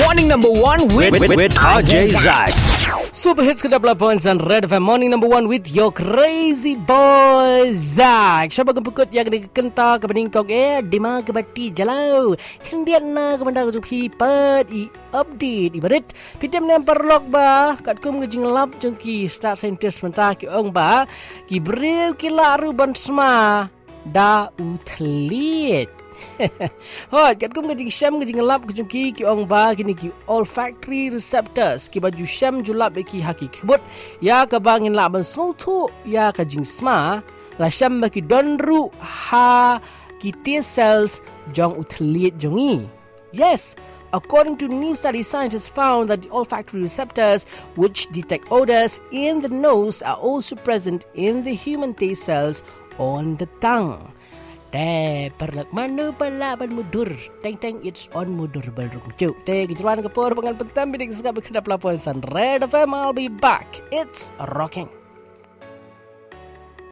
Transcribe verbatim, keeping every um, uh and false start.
Morning number one with, with, with R J Zach. Super Hits Kedap Lapoins dan Red F M. Morning number one with your crazy boy Zach. Siapa kempukut yang kena kenta ke peningkong eh Dima ke bati jalau Kendian na ke bandar ke jupi Pad i update ibarat Pitem ni perlok ba Kat kum ke jinglap jengki Start scientist mentah ki ong ba Ki beriu ki laru ban sma Da utlit Hot, kat kum kajing syam kajing lap kajing ki ki ong ba kini ki olfactory receptors ki baju syam julap ki haki kibut ya ka bangin la ban sotu ya kajing sma la syam ba ki donru ha ki T cells jong utlit jongi. Yes, according to new study, scientists found that the olfactory receptors, which detect odors in the nose, are also present in the human taste cells on the tongue. Teh perlak mana pala ban mudur. Teng teng it's on mudur balrung cuk. Teh kejuruan kepor pengan petam bidik segap kedap laporan Red F M. I'll be back. It's rocking.